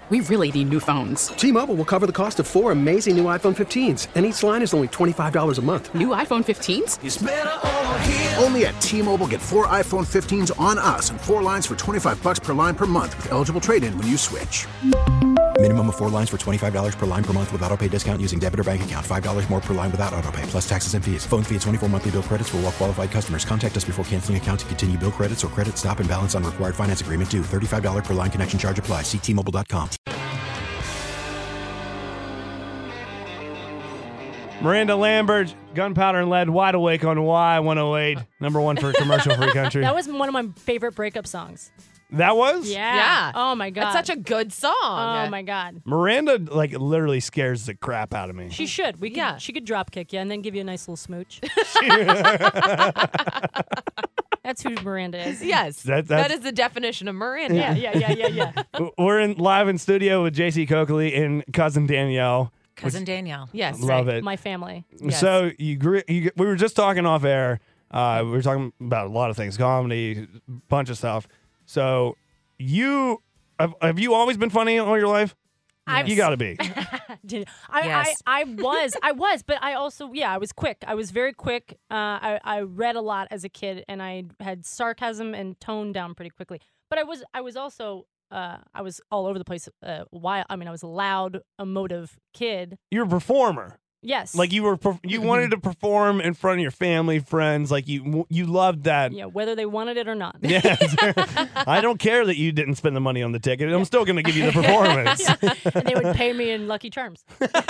we really need new phones. T-Mobile will cover the cost of 4 amazing new iPhone 15s, and each line is only $25 a month. New iPhone 15s? It's better over here. Only at T-Mobile, get 4 iPhone 15s on us and 4 lines for $25 per line per month with eligible trade-in when you switch. Minimum of 4 lines for $25 per line per month with autopay discount using debit or bank account. $5 more per line without autopay, plus taxes and fees. Phone fee at 24 monthly bill credits for well-qualified customers. Contact us before canceling account to continue bill credits or credit stop and balance on required finance agreement due. $35 per line connection charge applies. See T-Mobile.com. Miranda Lambert, Gunpowder and Lead, Wide Awake on Y108. Number one for commercial-free country. That was one of my favorite breakup songs. That was? Yeah. Oh, my God. That's such a good song. Oh, my God. Miranda, literally scares the crap out of me. She should. She could drop kick you and then give you a nice little smooch. That's who Miranda is. Yes. That is the definition of Miranda. Yeah. We're live in studio with JC Coakley and cousin Danielle. Cousin Danielle. Yes. Love it. My family. Yes. So we were just talking off air. We were talking about a lot of things, comedy, bunch of stuff. So have you always been funny all your life? You got to be. I was, but I also, I was quick. I was very quick. I read a lot as a kid, and I had sarcasm and toned down pretty quickly. But I was also, I was all over the place. I was a loud, emotive kid. You're a performer. Yes. Like you wanted to perform in front of your family, friends. Like you loved that. Yeah, whether they wanted it or not. Yes. I don't care that you didn't spend the money on the ticket. I'm still going to give you the performance. And they would pay me in Lucky Charms.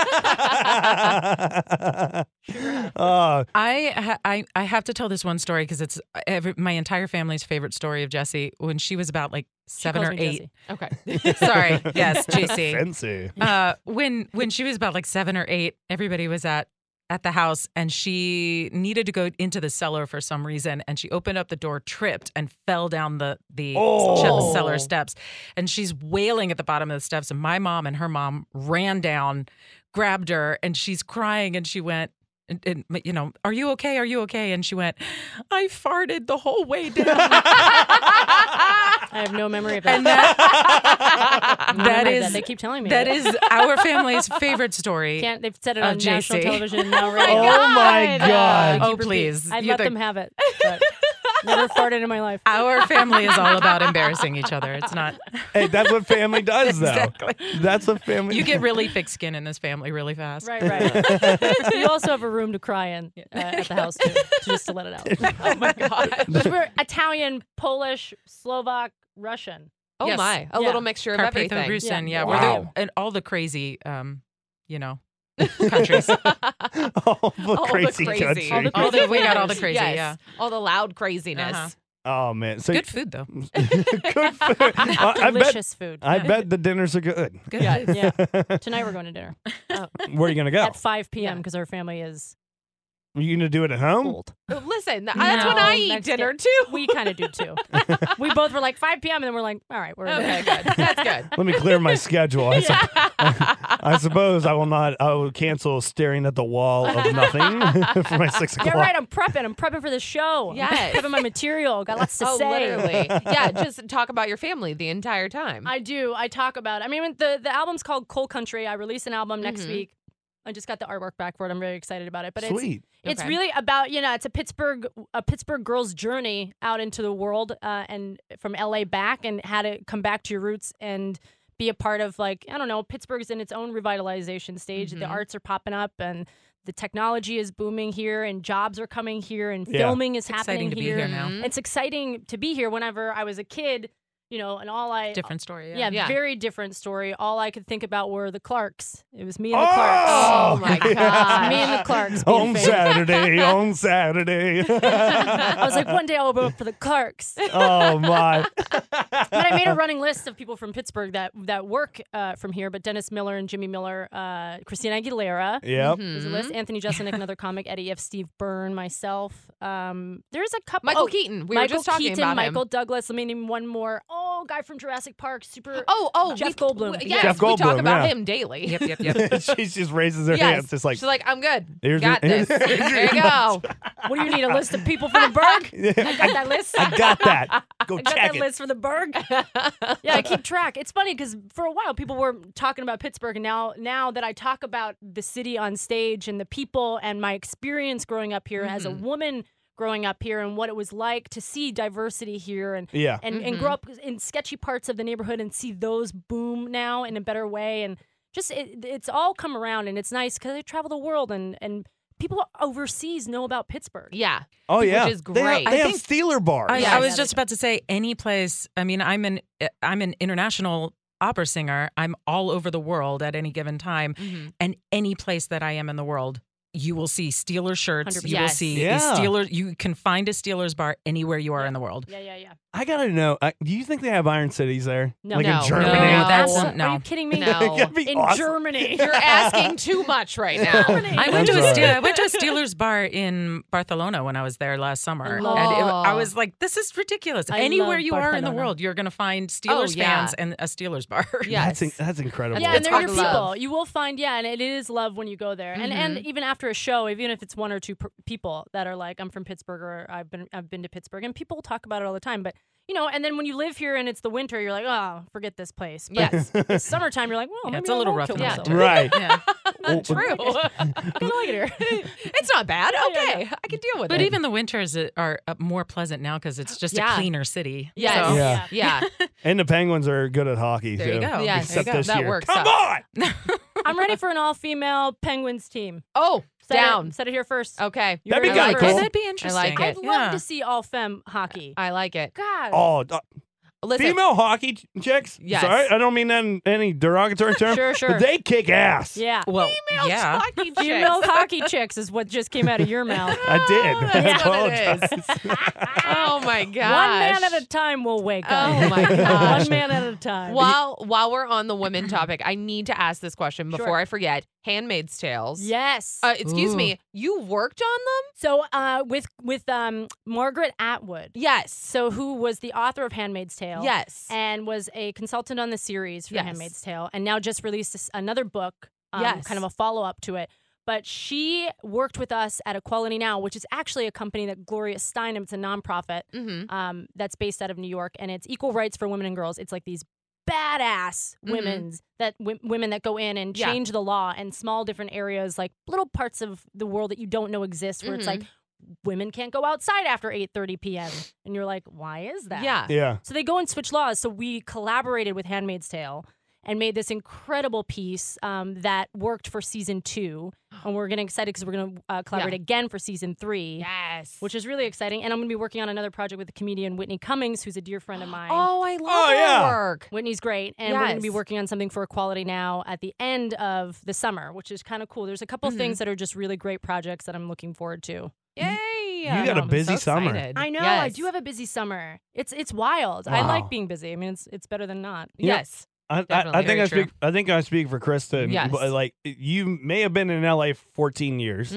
I have to tell this one story because it's my entire family's favorite story of Jessie when she was about 7 or 8. Jessie. Okay. Sorry. Yes, JC. Fancy. When she was about 7 or 8, everybody was at the house and she needed to go into the cellar for some reason, and she opened up the door, tripped, and fell down the cellar steps, and she's wailing at the bottom of the steps, and my mom and her mom ran down, grabbed her, and she's crying, and she went, and are you okay? Are you okay? And she went, I farted the whole way down. I have no memory of that. And that is, they keep telling me. That is our family's favorite story. They've said it on JC. national television now, right? Oh my God. Oh, please. I'd let them have it. But never farted in my life. Our family is all about embarrassing each other. It's not. Hey, that's what family does, though. Exactly. That's what family You get really thick skin in this family really fast. Right. You also have a room to cry in at the house, too, just to let it out. Oh, my God. We're Italian, Polish, Slovak, Russian. Oh, Yes. my. A little mixture of everything. Carpatho-Rusin, Yeah. Wow. And all the crazy, countries. all the crazy country. We got all the crazy, yes. yeah. All the loud craziness. Uh-huh. Oh man, so Good food though. good food. Delicious food. I bet the dinners are good. Good. Yeah. Tonight we're going to dinner Where are you gonna go? at 5 p.m. because our family is Are you gonna do it at home? old. Listen, that's when I eat that's dinner, good. too. We kind of do, too. We both were like 5 p.m. and then we're like, all right, we're Okay, good. That's good. Let me clear my schedule. I suppose I will not. I will cancel staring at the wall of nothing for my 6 o'clock. Yeah, right. I'm prepping for the show. Yes. I'm prepping my material. Got lots to say. Literally. Yeah, just talk about your family the entire time. I do. I talk about it. I mean, the album's called Coal Country. I release an album next week. I just got the artwork back for it. I'm very excited about it. But Sweet. It's Okay. really about, it's a Pittsburgh girl's journey out into the world and from LA back, and how to come back to your roots and be a part of, Pittsburgh's in its own revitalization stage. The arts are popping up and the technology is booming here and jobs are coming here and filming is happening exciting to be here. here now. It's exciting to be here. Whenever I was a kid, and all I... Different story. Yeah, very different story. All I could think about were the Clarks. It was me and Oh! the Clarks. Oh, my God. Me and the Clarks. being On famous. Saturday. I was like, one day I'll vote for the Clarks. Oh my. But I made a running list of people from Pittsburgh that work from here. But Dennis Miller and Jimmy Miller, Christina Aguilera. Yep. There's a list. Anthony Jeselnik, another comic. Eddie F. Steve Byrne, myself. There's a couple. Michael Keaton. We were Michael just talking Keaton, about him. Michael Douglas. Let me name one more. guy from Jurassic Park, super. Jeff Jeff Goldblum. Yes, Jeff we talk Goldblum, about yeah. him daily. Yep. She just raises her Yes. hands, just like She's like, I'm good. Here's Got your- this. There you go. What do you need? A list of people for the Berg? I got that list. I got that. Go I got check that it. list for the Berg. Yeah, I keep track. It's funny because for a while people were talking about Pittsburgh, and now that I talk about the city on stage and the people and my experience growing up here as a woman growing up here and what it was like to see diversity here and and grow up in sketchy parts of the neighborhood and see those boom now in a better way, and just it's all come around, and it's nice because I travel the world and people overseas know about Pittsburgh. Yeah. Oh yeah, Which is They have, great. they have Steeler bars. I was just about to say any place. I mean, I'm an international opera singer. I'm all over the world at any given time, and any place that I am in the world, you will see Steelers shirts. 100%. You will Yes. see Yeah. a Steelers. You can find a Steelers bar anywhere you are in the world. Yeah. I gotta know. Do you think they have Iron Cities there? No. Like No. in Germany? No, that's Are no. you kidding me? No. That'd be In awesome. Germany. You're asking too much right now. I went to I'm a sorry. I went to a Steelers bar in Barcelona when I was there last summer, love- and I was like, "This is ridiculous." I Anywhere love you are in the Barcelona. world, you're going to find Steelers yeah. fans and a Steelers bar. Yes. That's incredible. Yeah, and It's they're your hard people. to love. You will find, and it is love when you go there. And even after a show, even if it's one or two people that are like, I'm from Pittsburgh or I've been to Pittsburgh, and people talk about it all the time. But and then when you live here and it's the winter, you're like, oh, forget this place. But Yes. it's summertime, you're like, well, Yeah, maybe it's a I little won't rough kill in the myself. winter. Right. Yeah. True. I kind of like it here. It's not bad. Okay. yeah. I can deal with But it. even the winters are more pleasant now because it's just Yeah. a cleaner city. Yes. So- Yeah. Yeah. And the Penguins are good at hockey There too. you go. Yes. Except There you go. this That year. works Come out. on. I'm ready for an all-female Penguins team. Oh, Said it here first. Okay. You That'd be heard it kinda first. cool. Oh, that'd be interesting. like it. I'd love to see all-femme hockey. I like it. God. Oh, Listen. female hockey chicks. Yes. Sorry, I don't mean that in any derogatory term. Sure. But they kick ass. Yeah. Well, yeah. Hockey Female chicks. hockey chicks is what just came out of your mouth. I did. I That's what it apologize. Oh my gosh. One man at a time will wake up. Oh my gosh. One man at a time. While we're on the women topic, I need to ask this question before Sure. I forget. Handmaid's Tales. Yes. Excuse me. You worked on them? So with Margaret Atwood. Yes. So who was the author of Handmaid's Tale? Yes. And was a consultant on the series for Yes. Handmaid's Tale, and now just released another book. Yes. Kind of a follow up to it. But she worked with us at Equality Now, which is actually a company that Gloria Steinem, it's a nonprofit that's based out of New York, and it's equal rights for women and girls. It's like these badass women that go in and change the law in small different areas, like little parts of the world that you don't know exist, where it's like women can't go outside after 8:30 p.m. and you're like, why is that? Yeah. Yeah. So they go and switch laws. So we collaborated with Handmaid's Tale and made this incredible piece that worked for season 2. And we're getting excited because we're going to collaborate again for season 3. Yes. Which is really exciting. And I'm going to be working on another project with the comedian Whitney Cummings, who's a dear friend of mine. Oh, I love Oh, her yeah. work. Whitney's great. And we're going to be Yes. working on something for Equality Now at the end of the summer, which is kind of cool. There's a couple things that are just really great projects that I'm looking forward to. Yay. You got a I'm busy so summer. excited. I know. I Yes. do have a busy summer. It's wild. I Wow. like being busy. I mean, it's better than not. Yes. I Definitely. think Very I think I speak for Kristen. Yes. But like you may have been in LA 14 years.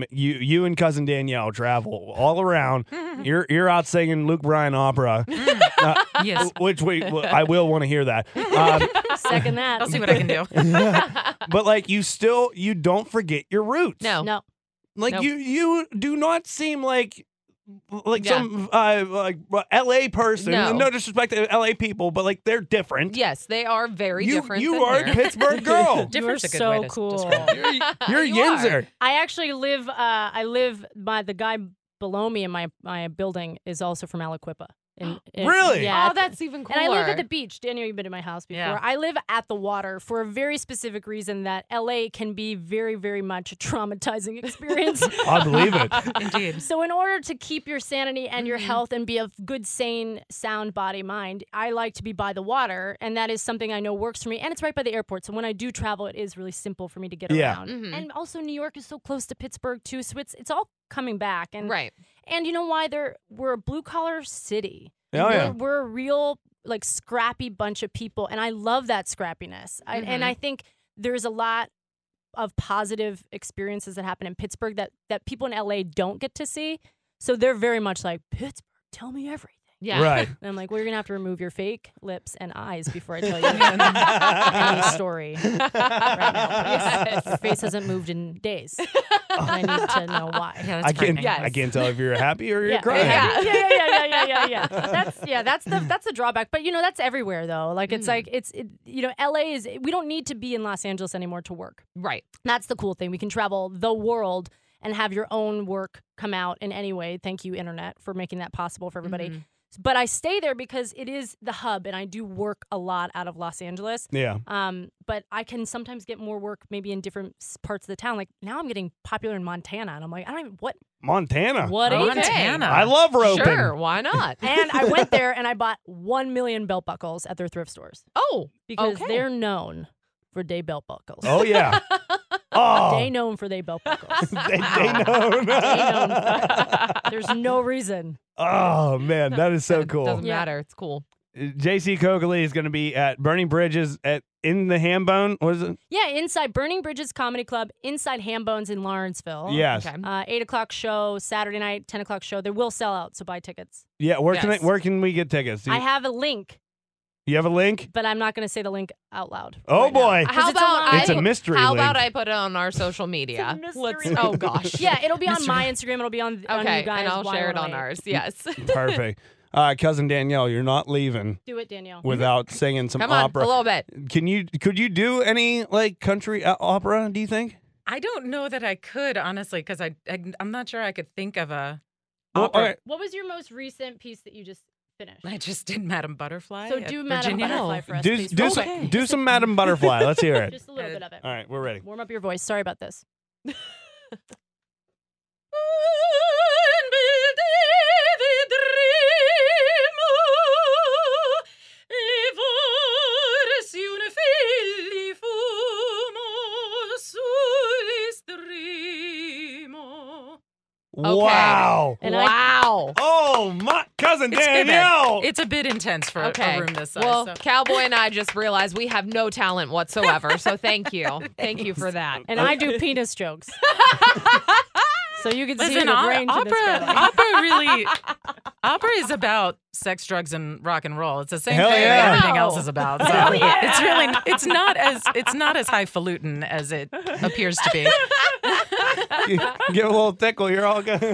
You and cousin Danielle travel all around. You're out singing Luke Bryan opera. Yes. Which I will want to hear that. Second that. I'll see what I can do. But like you don't forget your roots. No. Like Nope. you do not seem like Yeah. some LA person. No. Disrespect to LA people, but like they're different. Yes, they are very You different. you than are a here. Pittsburgh girl. Different's a good so way to cool. describe it. You're You are. Yinzer. I actually live. I live by the guy below me in my building is also from Aliquippa. Really? Yeah. Oh, that's even cooler. And I live at the beach. Daniel, you've been to my house before. Yeah. I live at the water for a very specific reason that LA can be very, very much a traumatizing experience. I believe it. Indeed. So in order to keep your sanity and your health and be a good, sane, sound body, mind, I like to be by the water. And that is something I know works for me. And it's right by the airport. So when I do travel, it is really simple for me to get Yeah. around. And also New York is so close to Pittsburgh too. So it's all coming back. And Right. and you know why? We're a blue collar city. Oh, yeah. We're a real like scrappy bunch of people, and I love that scrappiness. And I think there's a lot of positive experiences that happen in Pittsburgh that people in LA don't get to see. So they're very much like, Pittsburgh, tell me everything. Yeah. Right. And I'm like, well, you're gonna have to remove your fake lips and eyes before I tell you any story right now. Your face hasn't moved in days. And I need to know why. Yeah, that's frightening. I can't tell if you're happy or you're crying. Yeah. That's the drawback. But that's everywhere though. Like it's like LA is. We don't need to be in Los Angeles anymore to work. Right. That's the cool thing. We can travel the world and have your own work come out in any way. Thank you, Internet, for making that possible for everybody. Mm-hmm. But I stay there because it is the hub, and I do work a lot out of Los Angeles. Yeah. But I can sometimes get more work maybe in different parts of the town. Like now I'm getting popular in Montana, and I'm like, I don't even, what? Montana. What do you think? Montana. I love roping. Sure, why not? And I went there and I bought 1 million belt buckles at their thrift stores. Oh, Because okay. they're known for their belt buckles. Oh, yeah. Oh. They known for their belt buckles. They know. There's no reason. Oh, man. That is so cool. Doesn't matter. It's cool. JC Coakley is going to be at Burning Bridges in the Hambone. What is it? Yeah, inside Burning Bridges Comedy Club, inside Hambones in Lawrenceville. Yes. Okay. 8 o'clock show, Saturday night, 10 o'clock show. They will sell out, so buy tickets. Yeah. Where Yes. can we get tickets? I have a link, You have a link? but I'm not going to say the link out loud. Oh, right now. boy. How it's a about line. It's a mystery How link. about I put it on our social media? It's a mystery Oh link. gosh. Yeah, it'll be on my Instagram. It'll be on you Okay, guys. and I'll share it on 108. ours. Yes. Perfect. Cousin Danielle, you're not leaving Do it, Danielle. without singing some Come on, opera. a little bit. Could you do any like country opera, do you think? I don't know that I could, honestly, because I'm not sure I could think of a Well, opera. all right. What was your most recent piece that you just finished? I just did Madame Butterfly. So at do Madame Virginia. Butterfly for us, Do, please. do Real some quick. do some Madame Butterfly. Let's hear it. Just a little bit of it. All right, we're ready. Warm up your voice. Sorry about this. Wow. And wow. Oh my cousin Danielle. It's a bit intense for Okay. a room this size. Well, so. Cowboy and I just realized we have no talent whatsoever. So thank you. Thank you for that. And I do penis jokes. So you can see Listen, the range in this family. opera is about sex, drugs, and rock and roll. It's the same Hell thing yeah. that everything else is about. So Hell yeah. it's really it's not as highfalutin as it appears to be. Give a little tickle. You're all good.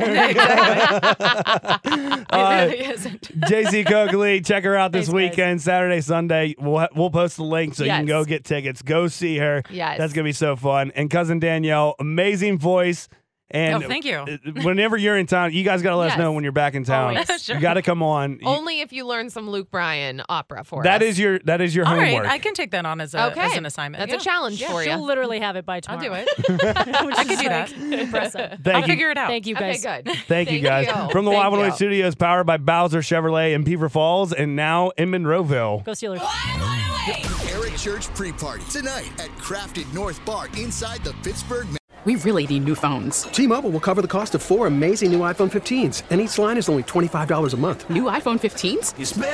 Exactly. It really isn't. JC Coakley, check her out this Thanks, guys. weekend, Saturday, Sunday. We'll post the link so you can Yes. go get tickets. Go see her. Yes. That's gonna be so fun. And cousin Danielle, amazing voice. And Oh, thank you. Whenever you're in town, you guys got to let us Yes. know when you're back in town. Always. Sure. You got to come on. Only if you learn some Luke Bryan opera for us. That is your All homework. right, I can take that on as Okay. an assignment. That's a challenge for She'll you. literally have it by I'll tomorrow. do it. Which I could is, do like, that. Impressive. Thank I'll you. figure it out. Thank you, guys. Okay, good. Thank you guys. you. From the Thank Live 108 you. Studios, powered by Bowser Chevrolet in Beaver Falls, and now in Monroeville. Go Steelers. Eric Church pre-party tonight at Crafted North Bar inside the Pittsburgh. We really need new phones. T-Mobile will cover the cost of 4 amazing new iPhone 15s, and each line is only $25 a month. New iPhone 15s?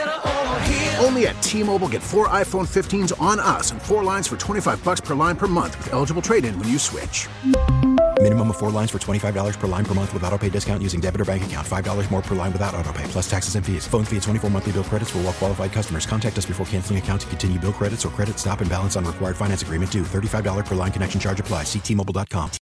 Only at T-Mobile, get 4 iPhone 15s on us and 4 lines for $25 per line per month with eligible trade-in when you switch. Minimum of 4 lines for $25 per line per month with auto pay discount using debit or bank account. $5 more per line without auto pay, plus taxes and fees. Phone fee at 24 monthly bill credits for well-qualified customers. Contact us before canceling account to continue bill credits or credit stop and balance on required finance agreement due. $35 per line connection charge applies. See T-Mobile.com.